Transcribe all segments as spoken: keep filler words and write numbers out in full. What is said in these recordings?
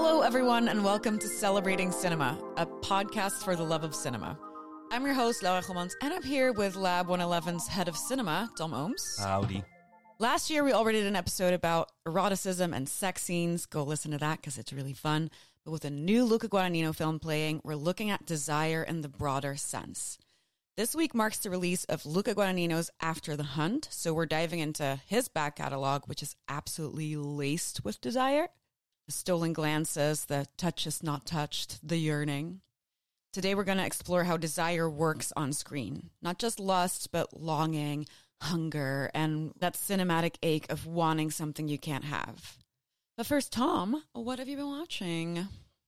Hello, everyone, and welcome to Celebrating Cinema, a podcast for the love of cinema. I'm your host, Laura Gommans, and I'm here with Lab one eleven's head of cinema, Tom Ooms. Howdy. Last year, we already did an episode about eroticism and sex scenes. Go listen to that because it's really fun. But with a new Luca Guadagnino film playing, we're looking at desire in the broader sense. This week marks the release of Luca Guadagnino's After the Hunt, so we're diving into his back catalog, which is absolutely laced with desire. The stolen glances, the touch is not touched, the yearning. Today we're going to explore how desire works on screen. Not just lust, but longing, hunger, and that cinematic ache of wanting something you can't have. But first, Tom, what have you been watching?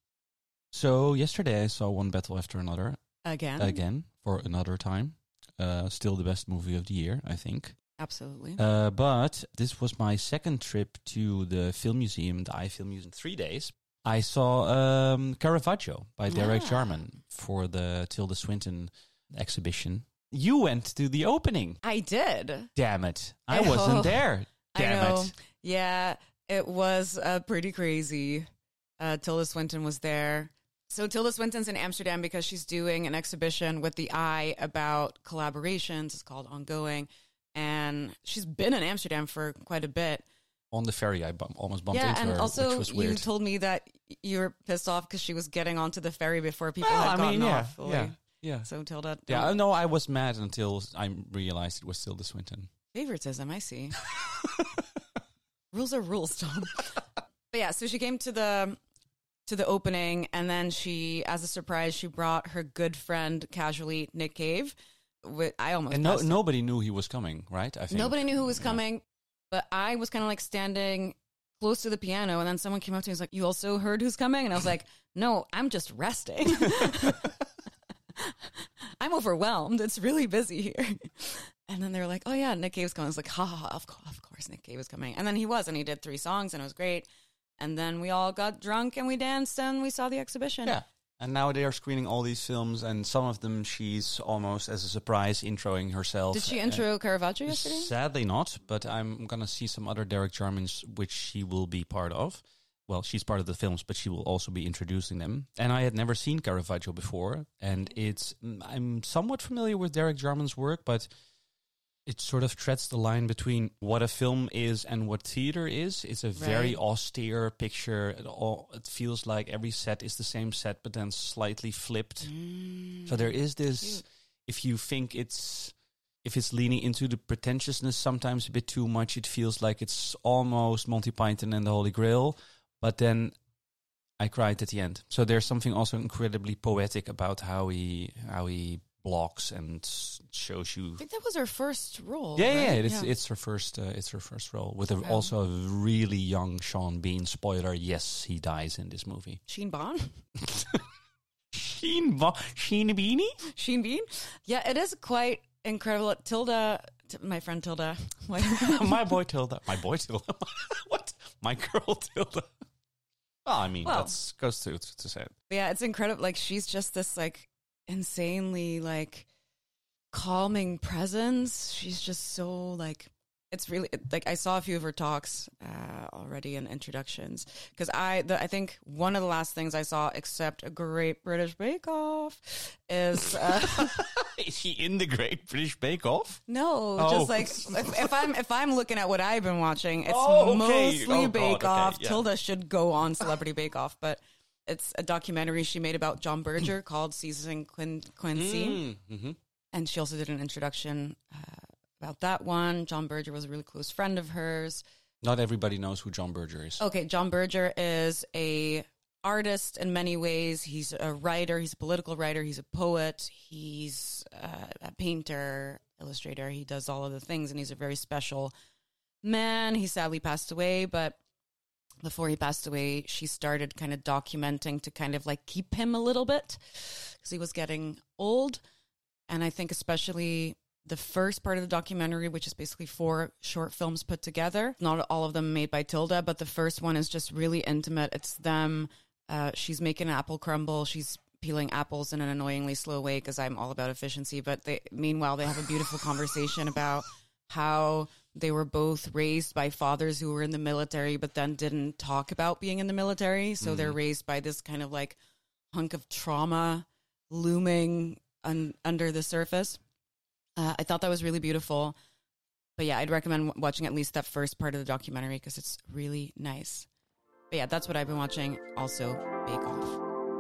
So yesterday I saw One Battle After Another. Again? Again, for another time. Uh, still the best movie of the year, I think. Absolutely. Uh, but this was my second trip to the film museum, the I Film Museum, three days. I saw um, Caravaggio by Derek Ah. Jarman for the Tilda Swinton exhibition. You went to the opening. I did. Damn it. I I wasn't know. there. Damn I know. it. Yeah, it was uh, pretty crazy. Uh, Tilda Swinton was there. So Tilda Swinton's in Amsterdam because she's doing an exhibition with the Eye about collaborations. It's called Ongoing. And she's been in Amsterdam for quite a bit. On the ferry, I bump, almost bumped Yeah, into and her, also which was you weird. told me that you were pissed off because she was getting onto the ferry before people Well, had I gotten mean, yeah, off. fully. yeah, yeah. So Tilda, Yeah, don't- no, I was mad until I realized it was Tilda Swinton. favoritism, I see. Rules are rules, Tom. But yeah, so she came to the to the opening, and then she, as a surprise, she brought her good friend, casually, Nick Cave. With, I almost And no, passed- nobody knew he was coming, right? I think nobody knew who was coming, but I was kind of like standing close to the piano, and then someone came up to me and was like, "You also heard who's coming?" And I was like, "No, I'm just resting." I'm overwhelmed. It's really busy here. And then they were like, "Oh yeah, Nick Cave's coming." I was like, "Ha ha, ha, of course, of course Nick Cave is coming." And then he was, and he did three songs, and it was great. And then we all got drunk, and we danced, and we saw the exhibition. Yeah. And now they are screening all these films, and some of them she's almost as a surprise introing herself. Did she intro Caravaggio Uh, yesterday? Sadly not, but I'm going to see some other Derek Jarmans, which she will be part of. Well, she's part of the films, but she will also be introducing them. And I had never seen Caravaggio before, and it's I'm somewhat familiar with Derek Jarman's work, but it sort of treads the line between what a film is and what theater is. It's a very Right. austere picture. It all it feels like every set is the same set, but then slightly flipped. Mm. So there is this. If you think it's if it's leaning into the pretentiousness sometimes a bit too much, it feels like it's almost Monty Python and the Holy Grail. But then I cried at the end. So there's something also incredibly poetic about how he how he blocks and shows you. I think that was her first role. Yeah, right? yeah, it's it's her first uh, it's her first role with a, also a really young Sean Bean. Spoiler: yes, he dies in this movie. Sheen Bond? Sheen Bo- Sheen Beanie? Sheen Bean? Yeah, it is quite incredible. Tilda, t- my friend Tilda. My boy Tilda. My boy Tilda. What? My girl Tilda. Well, I mean, Well- that's goes to to say it. Yeah, it's incredible. Like, she's just this, like, insanely, like, calming presence. She's just so, like, it's really, like, I saw a few of her talks uh, already in introductions. Because I, the, I think one of the last things I saw, except a Great British Bake Off, is... Uh, Is he in the Great British Bake Off? No, Oh. just like if, if I'm if I'm looking at what I've been watching, it's Oh, okay. mostly Oh, God, Bake okay, Off. yeah. Tilda should go on Celebrity Bake Off, but it's a documentary she made about John Berger called Season Quin- Quincy, Mm-hmm. and she also did an introduction uh, about that one. John Berger was a really close friend of hers. Not everybody knows who John Berger is. Okay, John Berger is a artist in many ways. He's a writer. He's a political writer. He's a poet. He's uh, a painter, illustrator. He does all of the things, and he's a very special man. He sadly passed away, but before he passed away, she started kind of documenting to kind of like keep him a little bit because he was getting old. And I think especially the first part of the documentary, which is basically four short films put together, not all of them made by Tilda, but the first one is just really intimate. It's them. Uh, she's making an apple crumble. She's peeling apples in an annoyingly slow way because I'm all about efficiency. But they, meanwhile, they have a beautiful conversation about how They were both raised by fathers who were in the military, but then didn't talk about being in the military. So mm. they're raised by this kind of like hunk of trauma looming un- under the surface. Uh, I thought that was really beautiful. But yeah, I'd recommend w- watching at least that first part of the documentary because it's really nice. But yeah, that's what I've been watching. Also, Bake Off.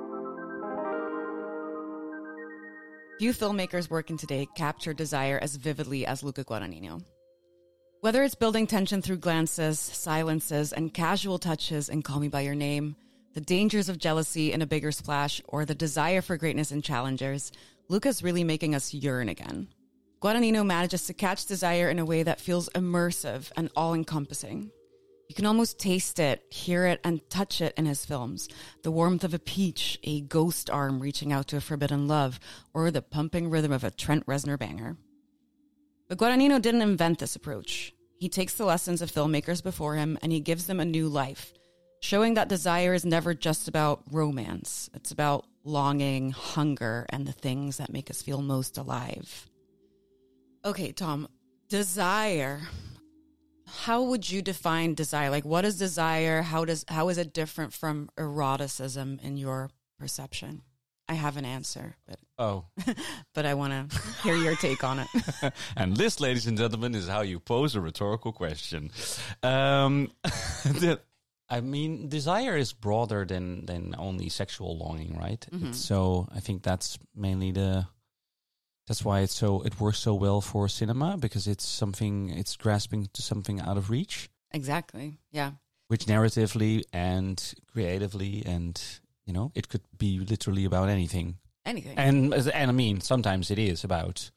Few filmmakers working today capture desire as vividly as Luca Guadagnino. Whether it's building tension through glances, silences, and casual touches in Call Me By Your Name, the dangers of jealousy in A Bigger Splash, or the desire for greatness in Challengers, Luca's really making us yearn again. Guadagnino manages to catch desire in a way that feels immersive and all-encompassing. You can almost taste it, hear it, and touch it in his films. The warmth of a peach, a ghost arm reaching out to a forbidden love, or the pumping rhythm of a Trent Reznor banger. But Guadagnino didn't invent this approach. He takes the lessons of filmmakers before him and he gives them a new life, showing that desire is never just about romance. It's about longing, hunger, and the things that make us feel most alive. Okay, Tom, desire. How would you define desire? Like, what is desire? How does how is it different from eroticism in your perception? I have an answer, but oh, but I want to hear your take on it. And this, ladies and gentlemen, is how you pose a rhetorical question. Um, the, I mean, desire is broader than than only sexual longing, right? Mm-hmm. It's so I think that's mainly the. That's why it's so it works so well for cinema, because it's something it's grasping to something out of reach. Exactly. Yeah. Which narratively and creatively, and you know, it could be literally about anything. Anything. And and I mean, sometimes it is about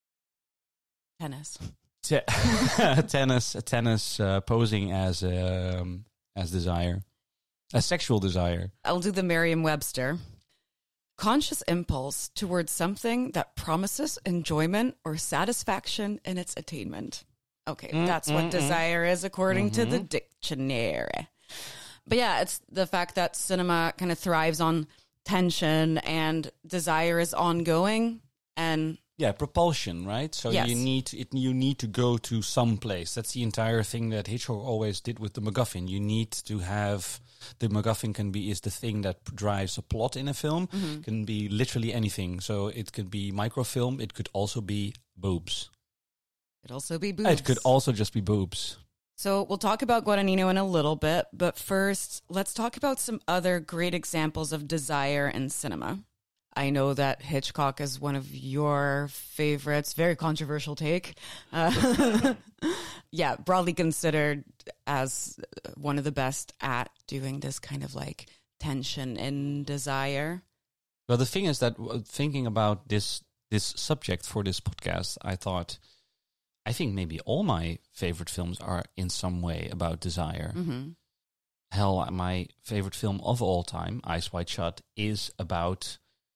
tennis. Te- tennis, tennis uh, posing as um, as desire, as sexual desire. I'll do the Merriam-Webster. Conscious impulse towards something that promises enjoyment or satisfaction in its attainment. Okay, mm, that's mm, what mm. desire is according mm-hmm. to the dictionary. But yeah, it's the fact that cinema kind of thrives on tension and desire is ongoing and yeah, propulsion, right? So yes. you need it, you need to go to some place. That's the entire thing that Hitchcock always did with the MacGuffin. You need to have the MacGuffin can be is the thing that drives a plot in a film. Mm-hmm. Can be literally anything. So it could be microfilm. It could also be boobs. It could also be boobs. It could also just be boobs. So we'll talk about Guadagnino in a little bit, but first, let's talk about some other great examples of desire in cinema. I know that Hitchcock is one of your favorites. Very controversial take. Uh, yeah, broadly considered as one of the best at doing this kind of like tension and desire. Well, the thing is that thinking about this this subject for this podcast, I thought, I think maybe all my favorite films are in some way about desire. Mm-hmm. Hell, my favorite film of all time, Eyes Wide Shut, is about...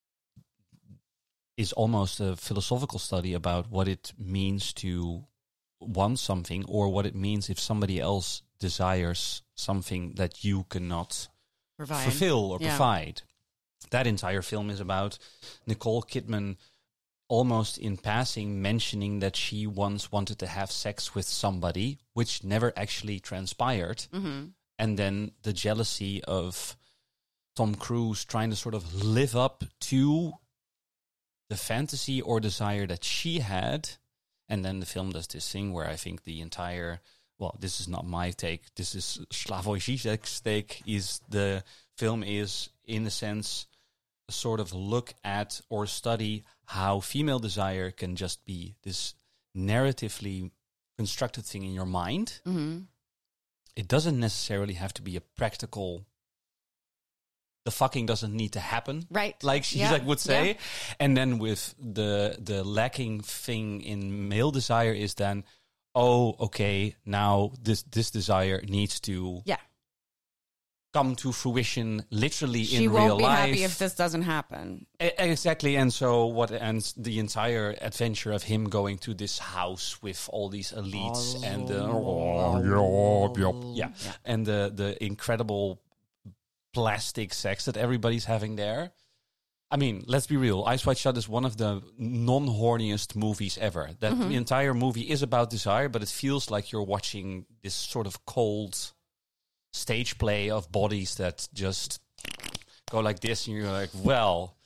is almost a philosophical study about what it means to want something, or what it means if somebody else desires something that you cannot provide. fulfill or yeah. provide. That entire film is about Nicole Kidman almost in passing mentioning that she once wanted to have sex with somebody, which never actually transpired. Mm-hmm. And then the jealousy of Tom Cruise trying to sort of live up to the fantasy or desire that she had. And then the film does this thing where I think the entire, well, this is not my take, this is Slavoj Žižek's take, is the film is, in a sense, a sort of look at or study how female desire can just be this narratively constructed thing in your mind. Mm-hmm. It doesn't necessarily have to be a practical... The fucking doesn't need to happen, right? Like she yeah. like would say. Yeah. And then with the the lacking thing in male desire is then, oh, okay, now this this desire needs to yeah. come to fruition literally she in won't real be life. happy if this doesn't happen. E- exactly. And so what? And the entire adventure of him going to this house with all these elites oh. and the oh, yeah, yeah, and the the incredible plastic sex that everybody's having there. I mean, let's be real. Eyes Wide Shut is one of the non-horniest movies ever. That mm-hmm. the entire movie is about desire, but it feels like you're watching this sort of cold stage play of bodies that just go like this, and you're like, well,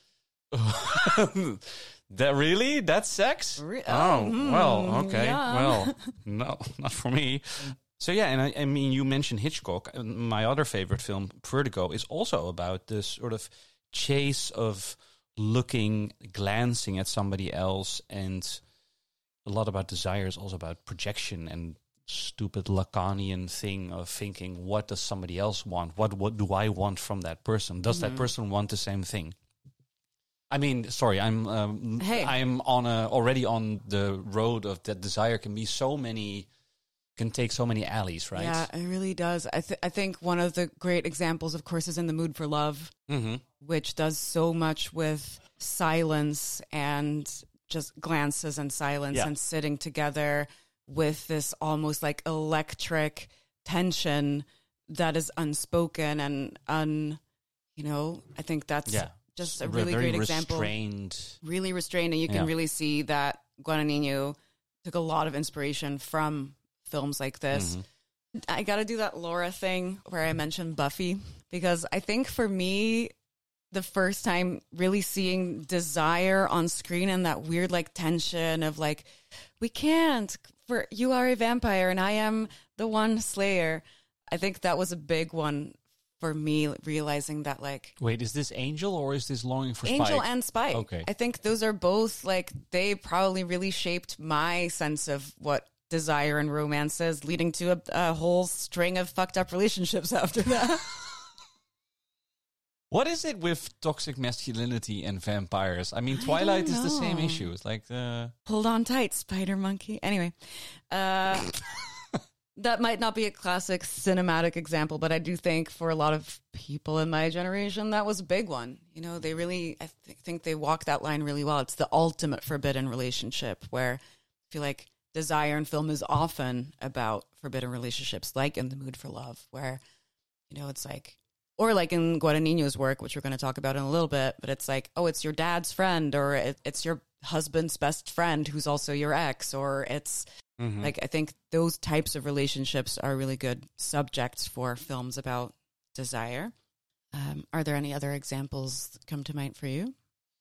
that really? That's sex? Re- oh, mm, well, okay. yeah. Well, no, not for me. So yeah, and I, I mean, you mentioned Hitchcock. My other favorite film, Vertigo, is also about this sort of chase of looking, glancing at somebody else, and a lot about desire is also about projection and stupid Lacanian thing of thinking, what does somebody else want? What what do I want from that person? Does mm-hmm. that person want the same thing? I mean, sorry, I'm um, hey. I'm on a already on the road of that desire can be so many. Can take so many alleys, right? Yeah, it really does. I, th- I think one of the great examples, of course, is In the Mood for Love, mm-hmm. which does so much with silence and just glances and silence yeah. and sitting together with this almost like electric tension that is unspoken and un, you know, I think that's yeah. just a really Very great example. Restrained. Really restrained. And you can yeah. really see that Guadagnino took a lot of inspiration from films like this. Mm-hmm. I got to do that Laura thing where I mentioned Buffy, because I think for me, the first time really seeing desire on screen and that weird like tension of like, we can't, for you are a vampire and I am the one slayer. I think that was a big one for me, realizing that like... Wait, is this Angel or is this Longing for Spike? Angel and Spike. Okay. I think those are both like, they probably really shaped my sense of what desire and romance is, leading to a, a whole string of fucked up relationships after that. What is it with toxic masculinity and vampires? I mean, Twilight is the same issue. It's like the... Hold on tight, spider monkey. Anyway, uh, that might not be a classic cinematic example, but I do think for a lot of people in my generation, that was a big one. You know, they really, I th- think they walk that line really well. It's the ultimate forbidden relationship, where I feel like desire in film is often about forbidden relationships, like In the Mood for Love, where, you know, it's like, or like in Guadagnino's work, which we're going to talk about in a little bit, but it's like, oh, it's your dad's friend, or it, it's your husband's best friend who's also your ex, or it's mm-hmm. like, I think those types of relationships are really good subjects for films about desire. Um, are there any other examples that come to mind for you?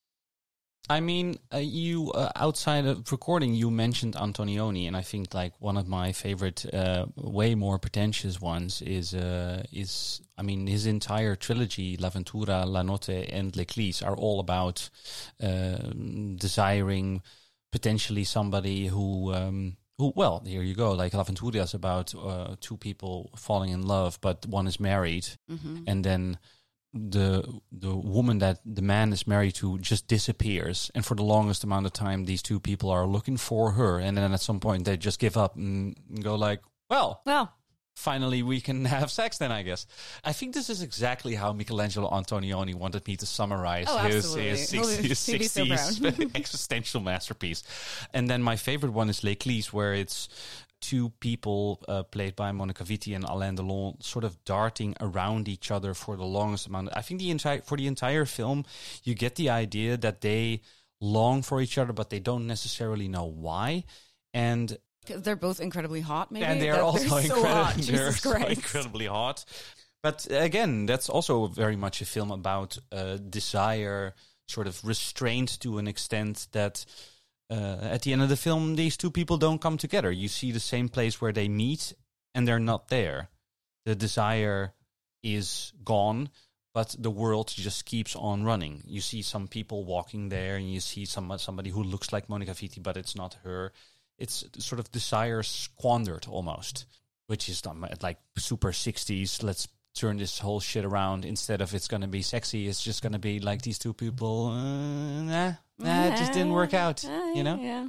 I mean, uh, you uh, outside of recording, you mentioned Antonioni, and I think like one of my favorite, uh, way more pretentious ones is uh, is I mean his entire trilogy, L'Avventura, La Notte, and L'Eclisse, are all about uh, desiring potentially somebody who. Um, who, well, here you go. Like L'Avventura is about uh, two people falling in love, but one is married, mm-hmm. and then the the woman that the man is married to just disappears, and for the longest amount of time these two people are looking for her, and then at some point they just give up and go like, well well finally we can have sex then, I guess. I think this is exactly how Michelangelo Antonioni wanted me to summarize oh, his, his sixties, sixties so existential masterpiece. And then my favorite one is L'Eclisse, where it's two people uh, played by Monica Vitti and Alain Delon sort of darting around each other for the longest amount. I think the entire for the entire film, you get the idea that they long for each other, but they don't necessarily know why. And they're both incredibly hot, maybe? And they're that, also they're incredi- so hot. they're Jesus so Christ. incredibly hot. But again, that's also very much a film about uh, desire, sort of restrained to an extent that uh, at the end of the film, these two people don't come together. You see the same place where they meet, and they're not there. The desire is gone, but the world just keeps on running. You see some people walking there, and you see some somebody who looks like Monica Vitti, but it's not her. It's sort of desire squandered almost, which is like super sixties. Let's turn this whole shit around. Instead of it's going to be sexy, it's just going to be like these two people, uh, nah, nah, it just didn't work out, uh, you know? Yeah.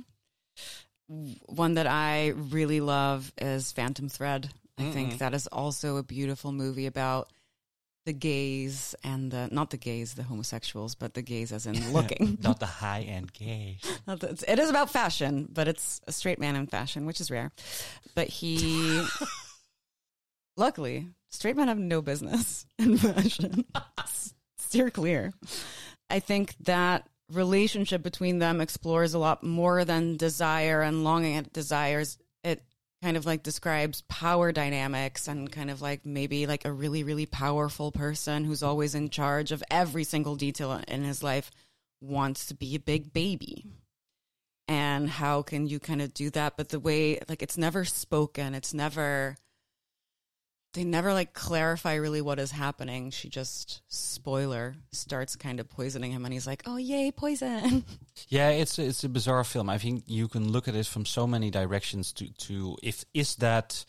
One that I really love is Phantom Thread. I Mm-mm. think that is also a beautiful movie about the gays and the, not the gays, the homosexuals, but the gays as in looking. Not the high-end gay. Not the, it is about fashion, but it's a straight man in fashion, which is rare. But he, luckily, straight men have no business in fashion. Steer clear. I think that relationship between them explores a lot more than desire and longing at desires. It kind of like describes power dynamics and kind of like maybe like a really, really powerful person who's always in charge of every single detail in his life wants to be a big baby. And how can you kind of do that? But the way, like, it's never spoken. It's never, they never like clarify really what is happening. She just, spoiler, starts kind of poisoning him and he's like, oh, yay, poison. Yeah, it's it's a bizarre film. I think you can look at it from so many directions to, to if is that,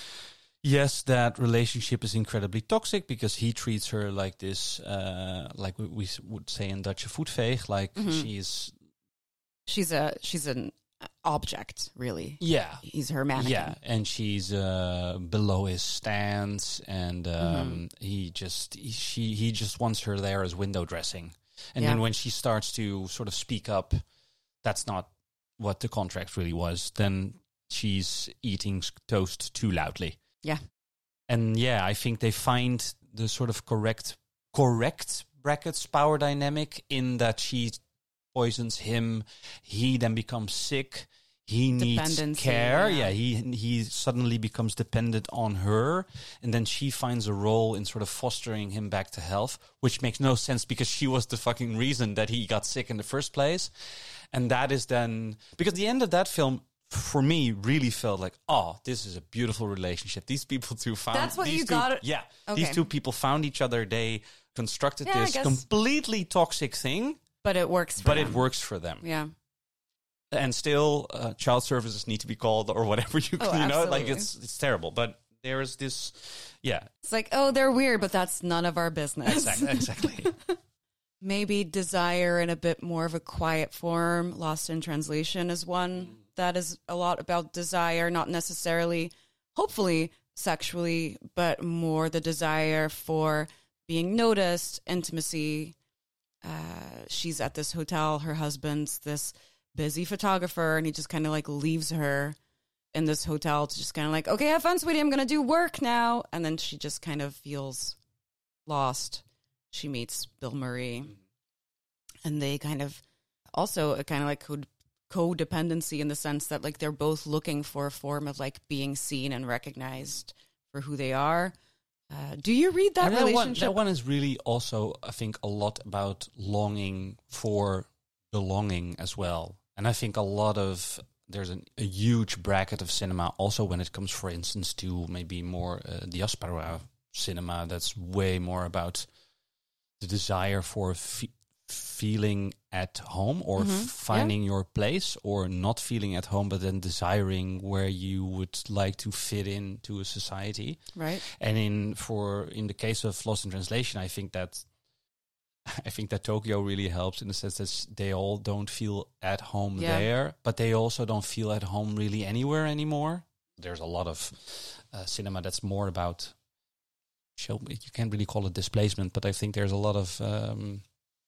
yes, that relationship is incredibly toxic because he treats her like this, uh, like we, we would say in Dutch, a voetveeg, like mm-hmm. she's... She's a she's an object, really. Yeah, he's her mannequin. Yeah, and she's uh, below his stance, and um, mm-hmm. he just he, she he just wants her there as window dressing. And yeah. then when she starts to sort of speak up, that's not what the contract really was. Then she's eating toast too loudly. Yeah, and yeah, I think they find the sort of correct correct brackets power dynamic in that she poisons him, he then becomes sick, he needs care, yeah. yeah, he he suddenly becomes dependent on her, and then she finds a role in sort of fostering him back to health, which makes no sense because she was the fucking reason that he got sick in the first place. And that is then, because the end of that film, for me, really felt like, oh, this is a beautiful relationship. These people two found... That's what these you two, got. Yeah, okay. These two people found each other, they constructed yeah, this completely toxic thing, but it works for but them. it works for them. Yeah. And still, uh, child services need to be called or whatever you can, oh, you know, like it's it's terrible. But there is this, yeah. It's like, oh, they're weird, but that's none of our business. Exactly. exactly. Maybe desire in a bit more of a quiet form. Lost in Translation is one that is a lot about desire, not necessarily, hopefully, sexually, but more the desire for being noticed, intimacy. Uh, she's at this hotel. Her husband's this busy photographer, and he just kind of like leaves her in this hotel to just kind of like, okay, have fun, sweetie. I'm going to do work now. And then she just kind of feels lost. She meets Bill Murray, and they kind of also a kind of like co- codependency in the sense that like they're both looking for a form of like being seen and recognized for who they are. Uh, do you read that, that relationship? One, that one is really also, I think, a lot about longing for belonging as well. And I think a lot of, there's an, a huge bracket of cinema also when it comes, for instance, to maybe more uh, diaspora cinema that's way more about the desire for fe- feeling at home or mm-hmm. f- finding yeah. your place, or not feeling at home but then desiring where you would like to fit into a society. Right. And in for in the case of Lost in Translation, I think that I think that Tokyo really helps in the sense that they all don't feel at home yeah. there, but they also don't feel at home really anywhere anymore. There's a lot of uh, cinema that's more about show. You can't really call it displacement, but I think there's a lot of um,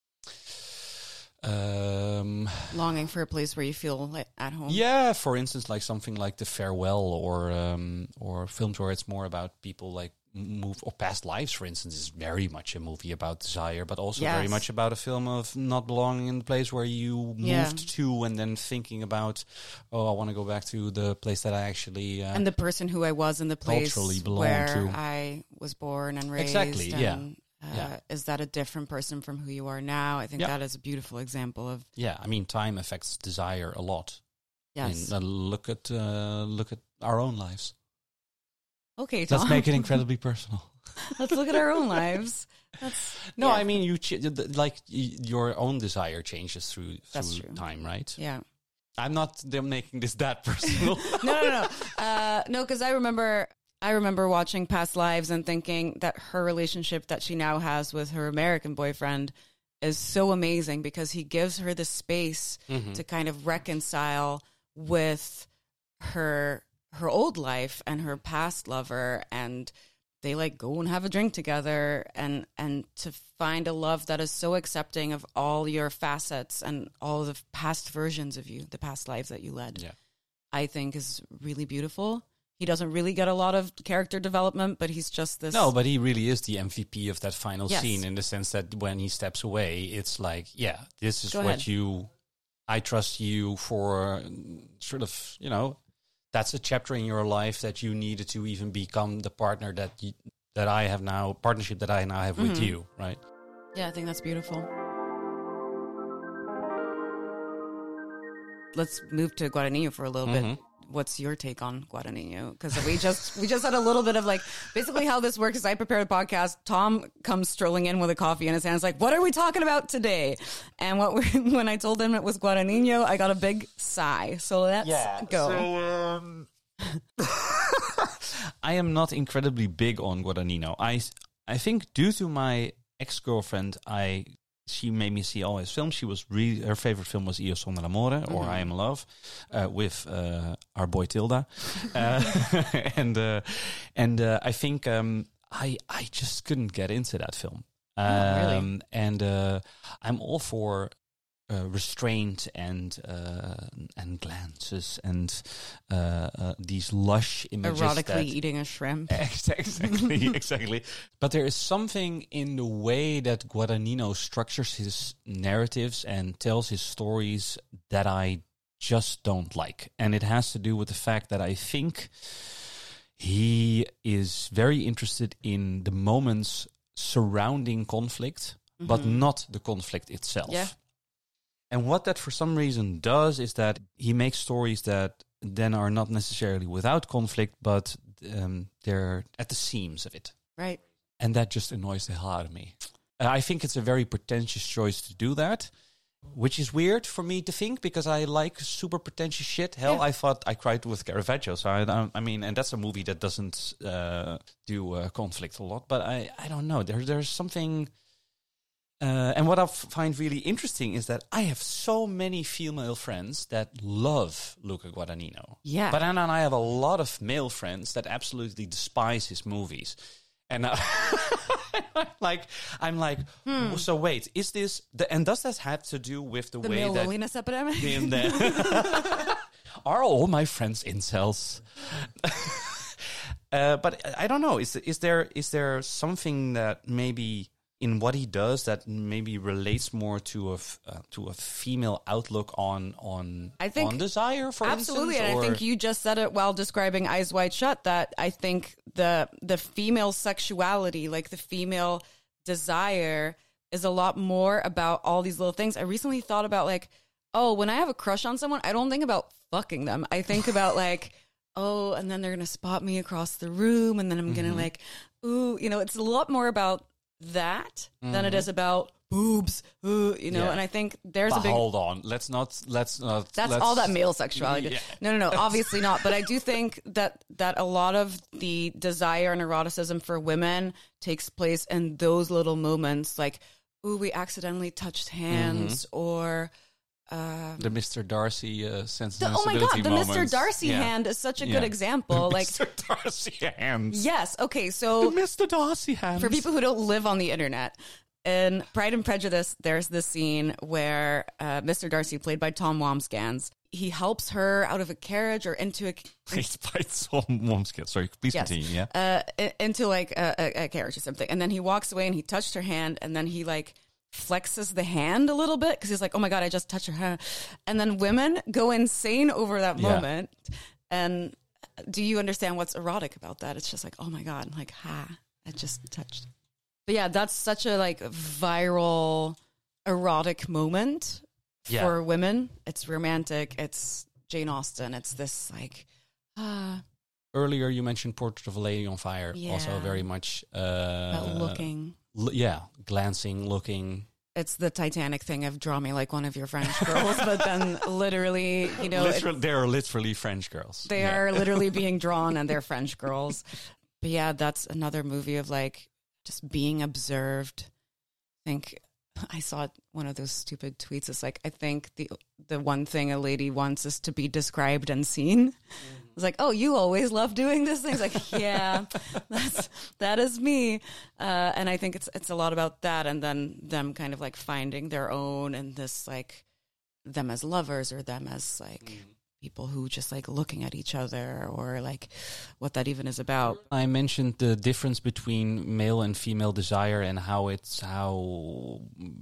um, longing for a place where you feel like at home. Yeah, for instance, like something like The Farewell, or um, or films where it's more about people like move, or Past Lives, for instance, is very much a movie about desire, but also yes. very much about a film of not belonging in the place where you yeah. moved to, and then thinking about, oh, I want to go back to the place that I actually uh, and the person who I was in the place where to. I was born and raised. Exactly. And, yeah. uh, yeah. Is that a different person from who you are now? I think yeah. that is a beautiful example of. Yeah, I mean, time affects desire a lot. Yes. I mean, uh, look at uh, look at our own lives. Okay, Tom. Let's make it incredibly personal. Let's look at our own lives. That's, no, yeah. I mean, you ch- like y- your own desire changes through That's through true. time, right? Yeah. I'm not them making this that personal. no, no, no, uh, no. Because I remember, I remember watching Past Lives and thinking that her relationship that she now has with her American boyfriend is so amazing because he gives her the space mm-hmm. to kind of reconcile with her. her old life and her past lover, and they like go and have a drink together, and and to find a love that is so accepting of all your facets and all the past versions of you, the past lives that you led. Yeah. I think is really beautiful. He doesn't really get a lot of character development, but he's just this. No, but he really is the M V P of that final Yes. scene in the sense that when he steps away, it's like, yeah, this is Go what ahead. you, I trust you for sort of, you know, that's a chapter in your life that you needed to even become the partner that you, that I have now, partnership that I now have with Mhm. you, right? Yeah, I think that's beautiful. Let's move to Guadagnino for a little Mhm. bit. What's your take on Guadagnino? Because we just we just had a little bit of like basically how this works is I prepare the podcast. Tom comes strolling in with a coffee in his hands, like, "What are we talking about today?" And what we when I told him it was Guadagnino, I got a big sigh. So let's go. So, um, I am not incredibly big on Guadagnino. I I think due to my ex-girlfriend, I she made me see all his films. She was really her favorite film was Io sono l'amore or Mhm. I Am Love, uh, with uh, our boy Tilda, uh, and uh, and uh, I think um, I I just couldn't get into that film. Um, Oh, really? And uh, I'm all for uh, restraint and uh, and glances and uh, uh, these lush images. Erotically that, eating a shrimp. Ex- Exactly, exactly. But there is something in the way that Guadagnino structures his narratives and tells his stories that I just don't like. And it has to do with the fact that I think he is very interested in the moments surrounding conflict, but Mhm. not the conflict itself. Yeah. And what that for some reason does is that he makes stories that then are not necessarily without conflict, but um, they're at the seams of it. Right. And that just annoys the hell out of me. Uh, I think it's a very pretentious choice to do that, which is weird for me to think because I like super pretentious shit. Hell, Yeah. I thought I cried with Caravaggio. So, I, I, I mean, and that's a movie that doesn't uh, do uh, conflict a lot. But I, I don't know. There, there's something... Uh, and what I f- find really interesting is that I have so many female friends that love Luca Guadagnino. Yeah. But then I have a lot of male friends that absolutely despise his movies. And uh, like, I'm like, Hmm. so wait, is this... The, and does that have to do with the, The way male that... loneliness epidemic. in the are all my friends incels? uh, but I don't know. Is is there is there something that maybe in what he does that maybe relates more to a f- uh, to a female outlook on on I think- on desire, for Absolutely, instance? and or- I think you just said it while describing Eyes Wide Shut. That I think the the female sexuality, like the female desire, is a lot more about all these little things. I recently thought about like, oh, when I have a crush on someone, I don't think about fucking them. I think about like, oh, and then they're gonna spot me across the room, and then I'm gonna Mhm. like, ooh, you know, it's a lot more about that than it is about boobs, ooh, you know. Yeah. And I think there's But a big. hold on, let's not let's not. That's let's, all that male sexuality. Yeah. No, no, no, obviously not. But I do think that that a lot of the desire and eroticism for women takes place in those little moments, like, ooh, we accidentally touched hands, or um, The Mister Darcy uh, the, sensibility oh my god, the Mister moments. Darcy Yeah. hand is such a Yeah. good example. Like, Mister Darcy hands. yes, okay, The so Mister Darcy hands. for people who don't live on the internet, in Pride and Prejudice, there's this scene where uh, Mister Darcy, played by Tom Wambsgans, he helps her out of a carriage or into a Played by Tom Wambsgans. Sorry, please Yes. continue. Yeah. uh, i- into like a, a, a carriage or something, and then he walks away and he touched her hand, and then he like flexes the hand a little bit because he's like, "Oh my god, I just touched her hand," and then women go insane over that Yeah. moment. And do you understand what's erotic about that? It's just like, "Oh my god, like ha, I just touched." But yeah, that's such a like viral erotic moment Yeah. for women. It's romantic. It's Jane Austen. It's this like ah. Earlier, you mentioned Portrait of a Lady on Fire. Also, Yeah. very much. Uh, about looking. l- yeah, glancing, looking. It's the Titanic thing of draw me like one of your French girls, but then literally, you know, it- Literal- they are literally French girls. they Yeah. are literally being drawn and they're French girls. But yeah, that's another movie of like just being observed. I think I saw one of those stupid tweets. It's like, I think the the one thing a lady wants is to be described and seen. It's like, oh, you always love doing this thing. It's like, yeah, that's that is me. Uh, and I think it's it's a lot about that, and then them kind of like finding their own and this like them as lovers or them as like people who just like looking at each other, or like what that even is about. I mentioned the difference between male and female desire and how it's how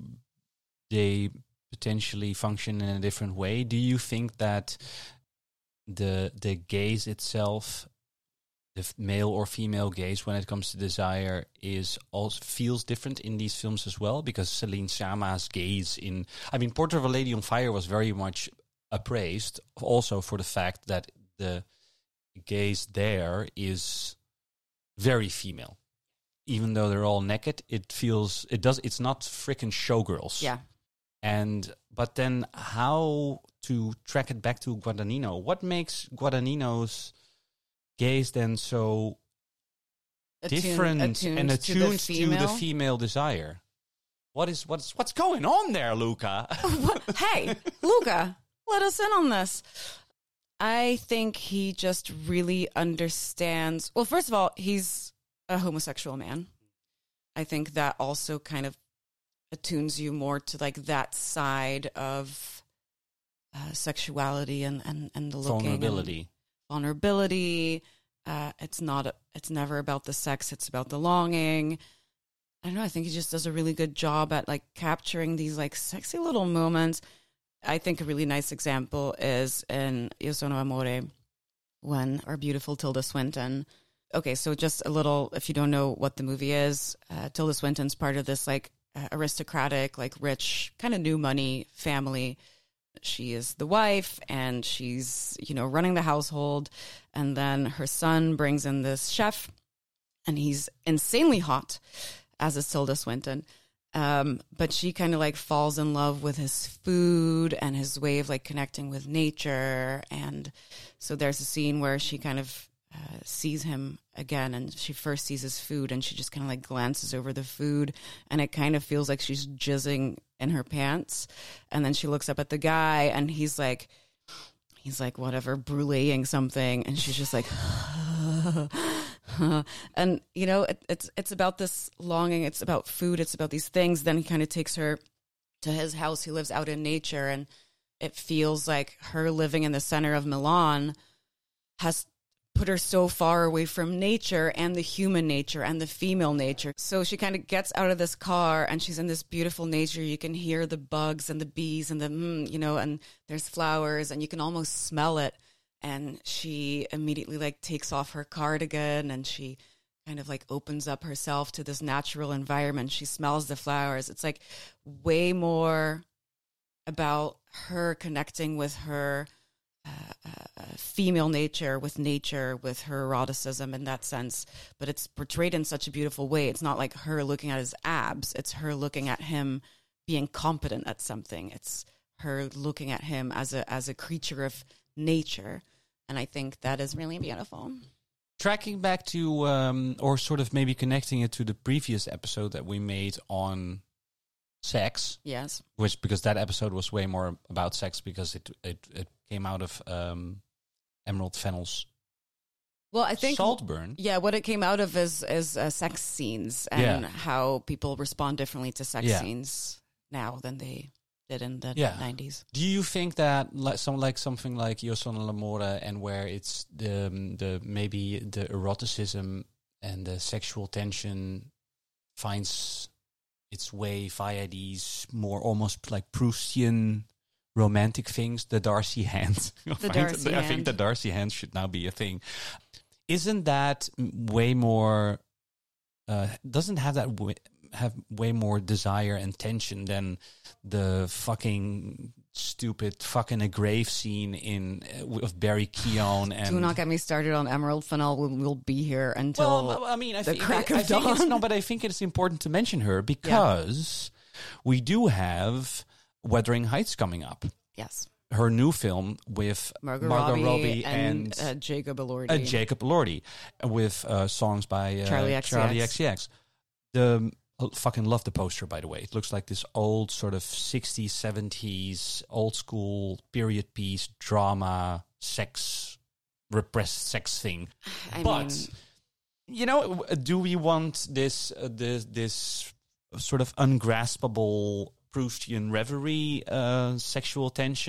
they potentially function in a different way. Do you think that the the gaze itself, the f- male or female gaze when it comes to desire, is also feels different in these films as well? Because Celine Sciamma's gaze in, I mean, Portrait of a Lady on Fire was very much appraised also for the fact that the gaze there is very female. Even though they're all naked, it feels, it does, it's not freaking showgirls. Yeah. And, but then how to track it back to Guadagnino? What makes Guadagnino's gaze then so Attune- different attuned and to attuned the to the, female? female desire? What is, what's, what's going on there, Luca? Hey, Luca, let us in on this. I think he just really understands. Well, first of all, he's a homosexual man. I think that also kind of attunes you more to like that side of uh, sexuality and, and, and the looking. Vulnerability. Vulnerability. Uh, it's not, a, it's never about the sex. It's about the longing. I don't know. I think he just does a really good job at like capturing these like sexy little moments. I think a really nice example is in Io sono amore, when our beautiful Tilda Swinton. Okay, so just a little, if you don't know what the movie is, uh, Tilda Swinton's part of this like uh, aristocratic, like rich, kind of new money family. She is the wife and she's, you know, running the household. And then her son brings in this chef and he's insanely hot, as is Tilda Swinton. Um, but she kind of like falls in love with his food and his way of like connecting with nature. And so there's a scene where she kind of uh, sees him again and she first sees his food and she just kind of like glances over the food and it kind of feels like she's jizzing in her pants. And then she looks up at the guy and he's like, he's like, whatever, bruleeing something. And she's just like, and you know it, it's it's about this longing, it's about food, it's about these things. Then he kind of takes her to his house. He lives out in nature and it feels like her living in the center of Milan has put her so far away from nature and the human nature and the female nature. So she kind of gets out of this car and she's in this beautiful nature. You can hear the bugs and the bees and the mm, you know, and there's flowers and you can almost smell it. And she immediately like takes off her cardigan and she kind of like opens up herself to this natural environment. She smells the flowers. It's like way more about her connecting with her uh, uh, female nature, with nature, with her eroticism in that sense. But it's portrayed in such a beautiful way. It's not like her looking at his abs. It's her looking at him being competent at something. It's her looking at him as a as a creature of nature. And I think that is really beautiful. Tracking back to, um, or sort of maybe connecting it to the previous episode that we made on sex. Yes. Which, because that episode was way more about sex because it it, it came out of um, Emerald Fennell's well, I think Saltburn. Yeah, what it came out of is, is uh, sex scenes and Yeah. how people respond differently to sex Yeah. scenes now than they did in the Yeah. nineties. Do you think that like some like something like Io sono l'amore, and where it's the the maybe the eroticism and the sexual tension finds its way via these more almost like Proustian romantic things, the Darcy hand. The Darcy I hand. think the Darcy hand should now be a thing. Isn't that way more? Uh, doesn't have that way, have way more desire and tension than the fucking stupid fucking a grave scene in uh, of Barry Keoghan and. Do not get me started on Emerald Fennell. We'll, we'll be here until Well, I mean, I the think, crack I of think it's, dawn. no, but I think it's important to mention her because we do have Wuthering Heights coming up. Yes. Her new film with Margot, Margot Robbie, Robbie and, and, uh, Jacob Elordi. uh, Jacob Elordi, with uh, songs by uh, Charlie X C X. Charlie X C X. The I fucking love the poster, by the way. It looks like this old sort of sixties, seventies, old school period piece drama, sex, repressed sex thing. I but mean, you know, do we want this uh, this this sort of ungraspable Proustian reverie uh, sexual tension,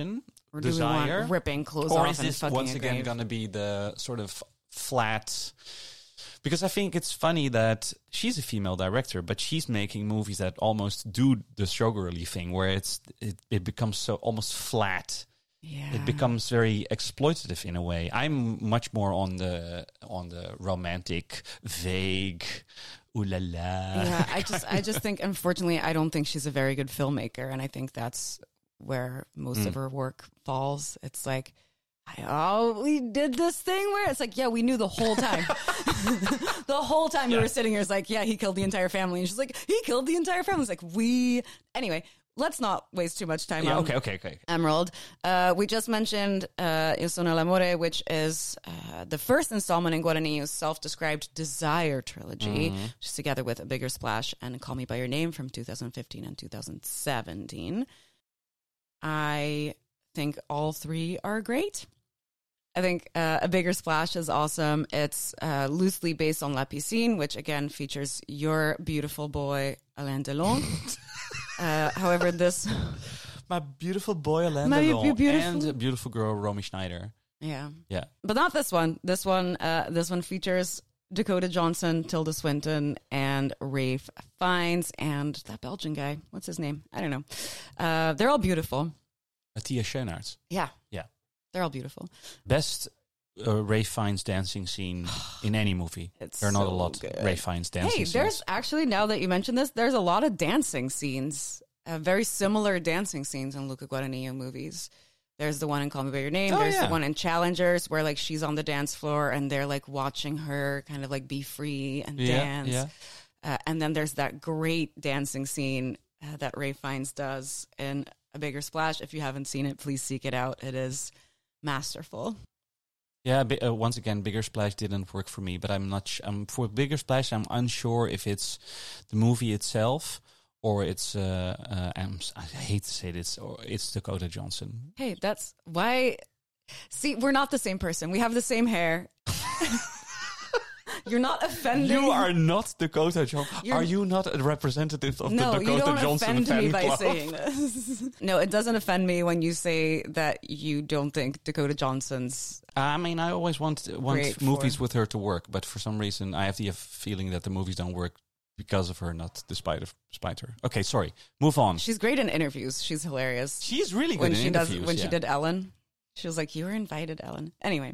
Or do we desire, want ripping clothes or off is and this fucking once a again grave? going to be the sort of flat? Because I think it's funny that she's a female director, but she's making movies that almost do the Showgirly thing, where it's it, it becomes so almost flat. Yeah. It becomes very exploitative in a way. I'm much more on the on the romantic, vague, ooh la la. Yeah, I just I just think, unfortunately, I don't think she's a very good filmmaker, and I think that's where most Mm. of her work falls. It's like, oh, we did this thing where it's like, yeah, we knew the whole time. The whole time Yeah. we were sitting here, it's like, yeah, he killed the entire family. And she's like, he killed the entire family. It's like, we... Anyway, let's not waste too much time Yeah, on okay, okay, okay. Emerald. Uh, we just mentioned uh, Io sono l'amore, which is uh, the first installment in Guadagnino's self-described Desire trilogy, Mm-hmm. which is together with A Bigger Splash and Call Me By Your Name from two thousand fifteen and two thousand seventeen. I think all three are great. I think uh, A Bigger Splash is awesome. It's uh, loosely based on La Piscine, which again features your beautiful boy, Alain Delon. uh, however, this... My beautiful boy Alain My Delon beautiful- and a beautiful girl Romy Schneider. Yeah. Yeah. But not this one. This one uh, this one features Dakota Johnson, Tilda Swinton, and Rafe Fiennes, and that Belgian guy. What's his name? I don't know. Uh, they're all beautiful. Matthias Schoenaerts. Yeah. Yeah. They're all beautiful. Best uh, Ray Fiennes dancing scene in any movie. It's there are not so a lot good. Ray Fiennes dancing Hey, scenes. there's actually, now that you mention this, there's a lot of dancing scenes, uh, very similar dancing scenes in Luca Guadagnino movies. There's the one in Call Me By Your Name. Oh, There's yeah. the one in Challengers where like she's on the dance floor and they're like watching her kind of like be free and Yeah, dance. yeah. Uh, and then there's that great dancing scene uh, that Ray Fiennes does in A Bigger Splash. If you haven't seen it, please seek it out. It is masterful. Yeah, bi- uh, once again, Bigger Splash didn't work for me, but I'm not. Sh- I'm for Bigger Splash. I'm unsure if it's the movie itself or it's. Uh, uh, I'm, s- I hate to say this, or it's Dakota Johnson. Hey, that's why. See, we're not the same person. We have the same hair. You're not offending. You are not Dakota Johnson. You're- Are you not a representative of No, the you Dakota don't Johnson offend fan me by club? saying this. No, it doesn't offend me when you say that you don't think Dakota Johnson's. I mean, I always want want Great movies for- with her to work, but for some reason, I have the feeling that the movies don't work because of her, not despite of despite her. Okay, sorry. Move on. She's great in interviews. She's hilarious. She's really good when in she interviews. does when yeah. she did Ellen, she was like, "You were invited, Ellen." Anyway,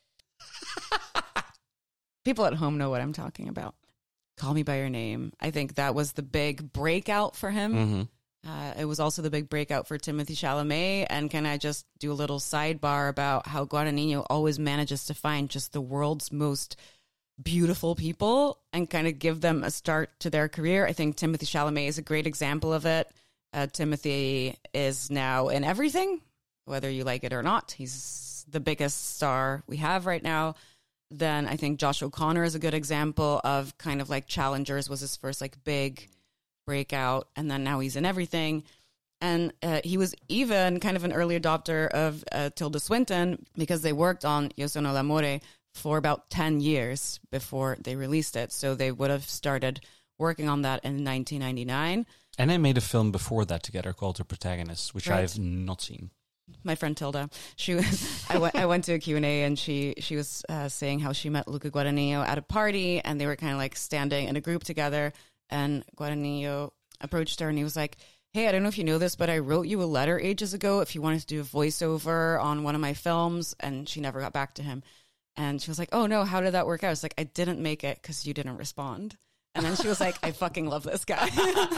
people at home know what I'm talking about. Call Me By Your Name. I think that was the big breakout for him. Mhm. Uh, it was also the big breakout for Timothy Chalamet. And can I just do a little sidebar about how Guadagnino always manages to find just the world's most beautiful people and kind of give them a start to their career? I think Timothy Chalamet is a great example of it. Uh, Timothy is now in everything, whether you like it or not. He's the biggest star we have right now. Then I think Josh O'Connor is a good example of kind of like Challengers was his first like big breakout, and then now he's in everything. And uh, he was even kind of an early adopter of uh, Tilda Swinton because they worked on Io sono l'amore for about ten years before they released it. So they would have started working on that in nineteen ninety-nine. And they made a film before that together called The Protagonist, which Right. I've not seen. My friend Tilda, she was, I went I went to a Q and A and she she was uh, saying how she met Luca Guadagnino at a party and they were kind of like standing in a group together, and Guadagnino approached her and he was like, "Hey, I don't know if you know this, but I wrote you a letter ages ago if you wanted to do a voiceover on one of my films," and she never got back to him. And she was like, "Oh no, how did that work out?" I was like, "I didn't make it because you didn't respond." And then she was like, "I fucking love this guy."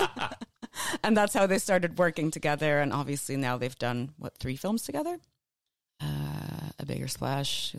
And that's how they started working together. And obviously now they've done, what, three films together? Uh, A Bigger Splash,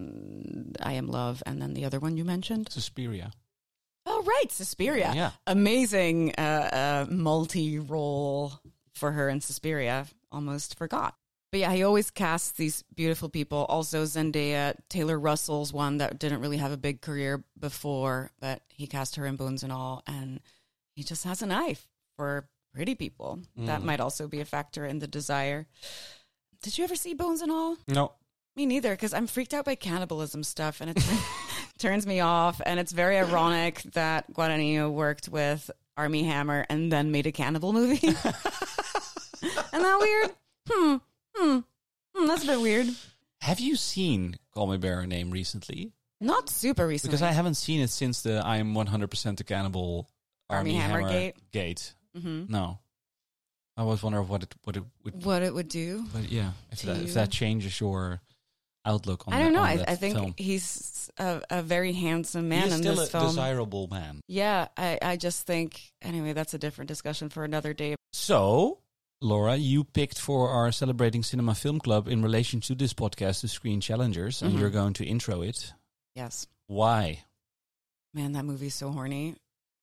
I Am Love, and then the other one you mentioned. Suspiria. Oh, right, Suspiria. Yeah. Amazing uh, uh, multi-role for her in Suspiria. Almost forgot. But yeah, he always casts these beautiful people. Also Zendaya, Taylor Russell's one that didn't really have a big career before, but he cast her in Bones and All, and he just has an eye for pretty people. Mm. That might also be a factor in the Desire. Did you ever see Bones and All? No. Me neither, because I'm freaked out by cannibalism stuff, and it t- turns me off. And it's very ironic that Guadagnino worked with Armie Hammer and then made a cannibal movie. Isn't that weird? Hmm. Hmm. Hmm, that's a bit weird. Have you seen Call Me by Your Name recently? Not super recently. Because I haven't seen it since the I'm one hundred percent a Cannibal Army Army Hammer Hammer Gate. Gate. Mm-hmm. No. I was wondering what it what it would What it would do. But yeah, if that, you. if that changes your outlook on I don't that, know. on I, that I think film. he's a, a very handsome man He's in still this a film. desirable man. Yeah, I, I just think, anyway, that's a different discussion for another day. So, Laura, you picked for our Celebrating Cinema Film Club in relation to this podcast, the Screen Challengers, and Mhm. you're going to intro it. Yes. Why? Man, that movie's so horny.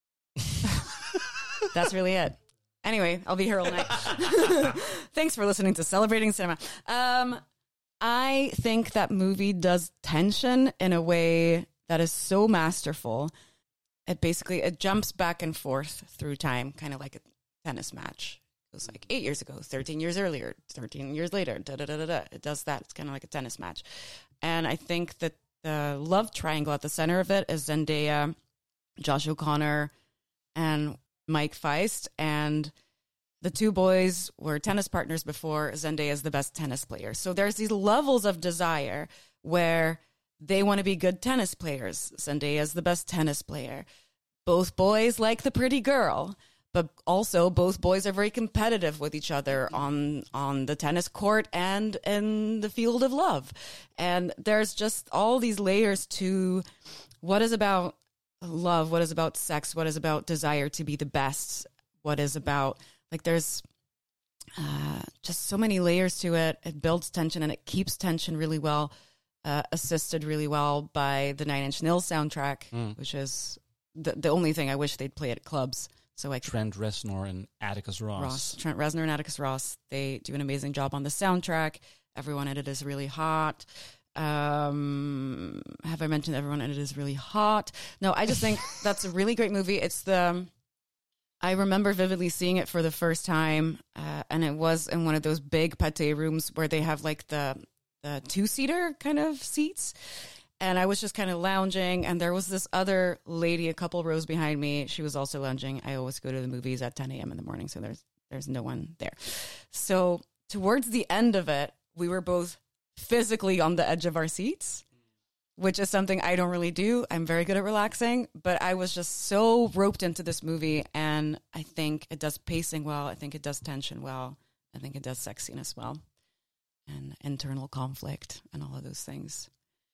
That's really it. Anyway, I'll be here all night. Thanks for listening to Celebrating Cinema. Um, I think that movie does tension in a way that is so masterful. It basically, it jumps back and forth through time, kind of like a tennis match. It was like eight years ago, thirteen years earlier, thirteen years later, da da da da da. It does that. It's kind of like a tennis match. And I think that the love triangle at the center of it is Zendaya, Josh O'Connor, and Mike Feist. And the two boys were tennis partners before. Zendaya is the best tennis player. So there's these levels of desire where they want to be good tennis players. Zendaya is the best tennis player. Both boys like the pretty girl, but also both boys are very competitive with each other on on the tennis court and in the field of love. And there's just all these layers to what is about love, what is about sex, what is about desire to be the best, what is about, like, there's uh, just so many layers to it. It builds tension and it keeps tension really well, uh, assisted really well by the Nine Inch Nails soundtrack, Mm. which is the, the only thing I wish they'd play at clubs. So I could Trent Reznor and Atticus Ross. Ross, Trent Reznor and Atticus Ross, they do an amazing job on the soundtrack. Everyone in it is really hot. Um, have I mentioned everyone in it is really hot? No, I just think that's a really great movie. It's the, I remember vividly seeing it for the first time, uh, and it was in one of those big pate rooms where they have like the, the two-seater kind of seats. And I was just kind of lounging, and there was this other lady a couple rows behind me. She was also lounging. I always go to the movies at ten a.m. in the morning, so there's there's no one there. So towards the end of it, we were both physically on the edge of our seats, which is something I don't really do. I'm very good at relaxing, but I was just so roped into this movie, and I think it does pacing well. I think it does tension well. I think it does sexiness well, and internal conflict and all of those things.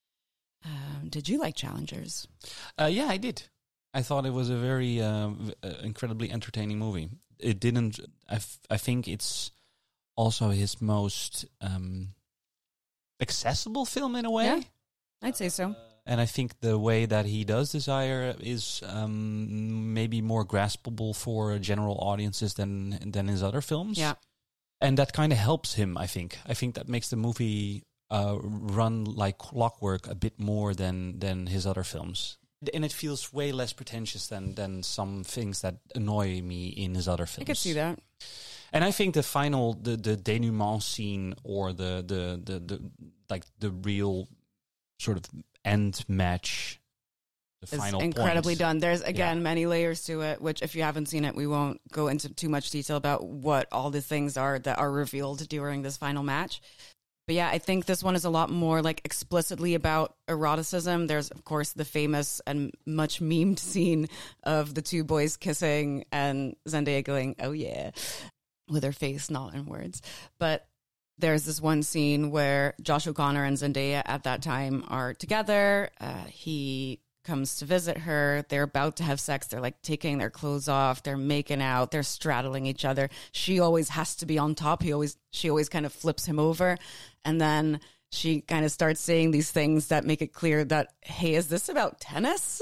Um, did you like Challengers? Uh, yeah, I did. I thought it was a very uh, v- uh, incredibly entertaining movie. It didn't. I, f- I think it's also his most um, accessible film in a way. Yeah. I'd say so. And I think the way that he does Desire is um, maybe more graspable for general audiences than than his other films. Yeah. And that kind of helps him, I think. I think that makes the movie uh, run like clockwork a bit more than, than his other films. And it feels way less pretentious than, than some things that annoy me in his other films. I could see that. And I think the final, the, the denouement scene or the, the, the, the like the real sort of end match, the It's final incredibly point. done. There's, again, Yeah. many layers to it, which if you haven't seen it, we won't go into too much detail about what all the things are that are revealed during this final match. But yeah, I think this one is a lot more like explicitly about eroticism. There's, of course, the famous and much memed scene of the two boys kissing and Zendaya going, "Oh yeah," with her face, not in words. But there's this one scene where Josh O'Connor and Zendaya at that time are together. Uh, he comes to visit her. They're about to have sex. They're like taking their clothes off. They're making out. They're straddling each other. She always has to be on top. He always, she always kind of flips him over. And then she kind of starts saying these things that make it clear that, hey, is this about tennis?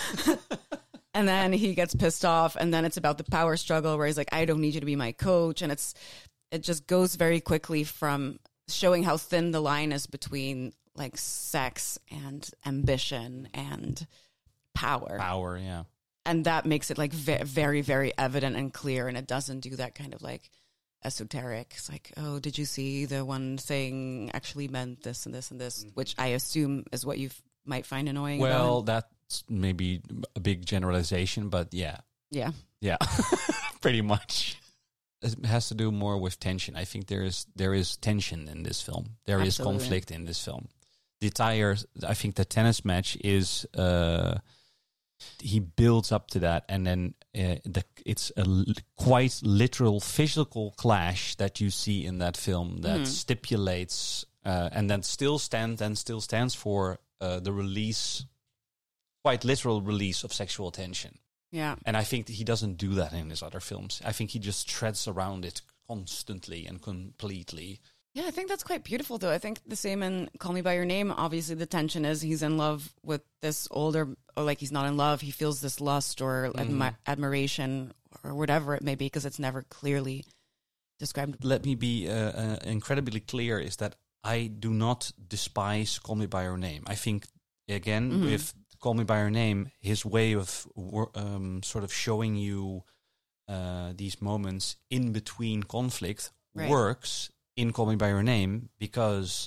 And then he gets pissed off. And then it's about the power struggle where he's like, I don't need you to be my coach. And it's, it just goes very quickly from showing how thin the line is between like sex and ambition and power. Power, yeah. And that makes it like ve- very, very evident and clear. And it doesn't do that kind of like esoteric. It's like, oh, did you see the one thing actually meant this and this and this, mm-hmm. which I assume is what you f- might find annoying. Well, about that's maybe a big generalization, but yeah. Yeah. Yeah, pretty much. it has to do more with tension. I think there is there is tension in this film. There Absolutely. is conflict in this film. The entire, I think, the tennis match is. Uh, he builds up to that, and then uh, the, it's a l- quite literal physical clash that you see in that film that mm. stipulates uh, and then still stand and still stands for uh, the release, quite literal release of sexual tension. Yeah, and I think that he doesn't do that in his other films. I think he just treads around it constantly and completely. Yeah, I think that's quite beautiful, though. I think the same in Call Me By Your Name. Obviously, the tension is he's in love with this older, or like he's not in love. He feels this lust or Mm-hmm. admi- admiration or whatever it may be, because it's never clearly described. Let me be uh, uh, incredibly clear, is that I do not despise Call Me By Your Name. I think, again, Mhm. with Call Me By Your Name, his way of wor- um, sort of showing you uh, these moments in between conflict Right. works in Call Me By Your Name, because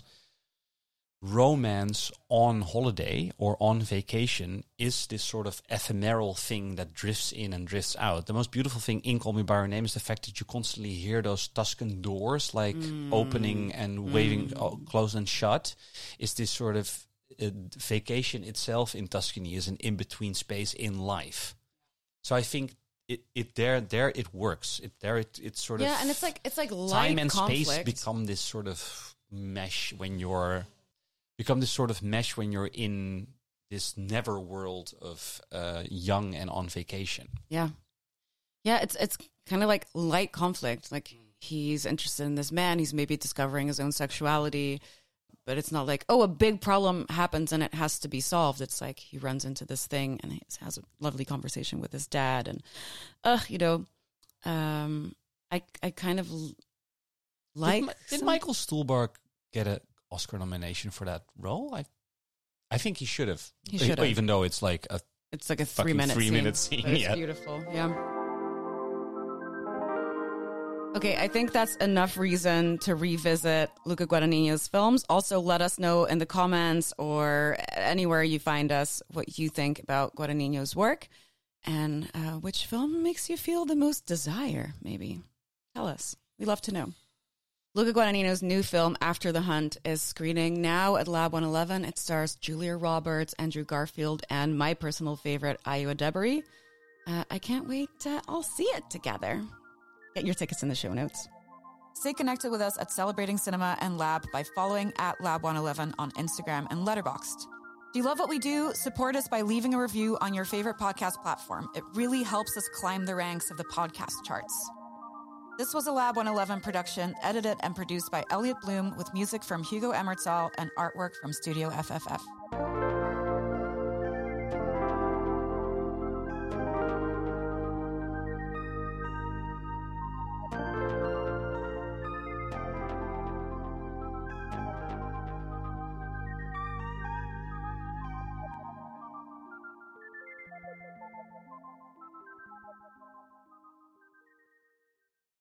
romance on holiday or on vacation is this sort of ephemeral thing that drifts in and drifts out. The most beautiful thing in Call Me By Your Name is the fact that you constantly hear those Tuscan doors like Mm. opening and waving, Mm. uh, close and shut. Is this sort of uh, vacation itself in Tuscany is an in-between space in life. So I think it, it there there it works. It there it it's sort Yeah, of and it's like it's like time light and conflict. space become this sort of mesh when you're become this sort of mesh when you're in this never world of uh, young and on vacation. Yeah. Yeah, it's it's kind of like light conflict. Like he's interested in this man, he's maybe discovering his own sexuality, but it's not like, oh, a big problem happens and it has to be solved. It's like he runs into this thing and he has a lovely conversation with his dad, and uh, you know, um I I kind of l- like Did, Mi- did some- Michael Stuhlbarg get an Oscar nomination for that role? I I think he should have. He should have. Even though it's like a It's like a fucking three minute three scene. minute scene, But it's yeah. beautiful. Yeah. Okay, I think that's enough reason to revisit Luca Guadagnino's films. Also, let us know in the comments or anywhere you find us what you think about Guadagnino's work, and uh, which film makes you feel the most desire, maybe. Tell us. We love to know. Luca Guadagnino's new film, After the Hunt, is screening now at Lab one eleven. It stars Julia Roberts, Andrew Garfield, and my personal favorite, Ayo Edebiri. Uh, I can't wait to all see it together. Get your tickets in the show notes. Stay connected with us at Celebrating Cinema and Lab by following at Lab one eleven on Instagram and Letterboxd. Do you love what we do? Support us by leaving a review on your favorite podcast platform. It really helps us climb the ranks of the podcast charts. This was a Lab one eleven production, edited and produced by Elliot Bloom, with music from Hugo Emertzal and artwork from Studio F F F.